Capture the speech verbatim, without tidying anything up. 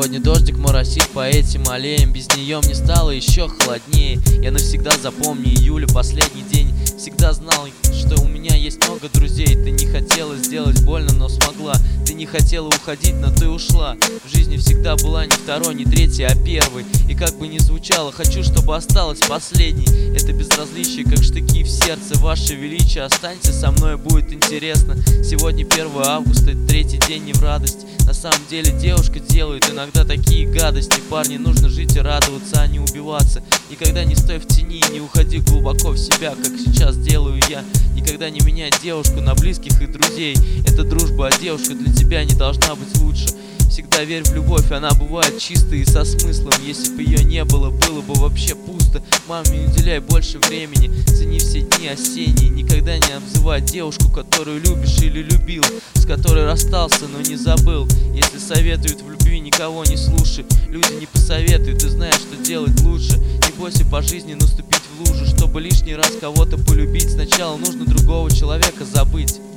Сегодня дождик моросит по этим аллеям. Без нее мне стало еще холоднее. Я навсегда запомню июля, последний день. Всегда знал, что у меня есть много друзей. Ты не хотела сделать больно, но смогла. Ты не хотела уходить, но ты ушла. В жизни всегда была не второй, не третий, а первый. И как бы ни звучало, хочу, чтобы осталось последней. Это безразличие, как штыки в сердце. Ваше величие, останься со мной, будет интересно. Сегодня первое августа, третий день не в радость. На самом деле девушка делает иногда такие гадости. Парни, нужно жить и радоваться, а не убиваться. Никогда не стой в тени и не уходи глубоко в себя, как сейчас делаю я. Никогда не меняй девушку на близких и друзей. Это дружба, а девушка для тебя не должна быть лучше. Всегда верь в любовь, она бывает чистой и со смыслом. Если бы ее не было, было бы вообще пусто. Маме не уделяй больше времени, цени все дни осенние. Никогда не обзывай девушку, которую любишь или любил, с которой расстался, но не забыл. Если советуют в любви, никого не слушай. Люди не посоветуют, ты знаешь, что делать лучше. Не бойся по жизни наступить в лужу. Чтобы лишний раз кого-то полюбить, сначала нужно другого человека забыть.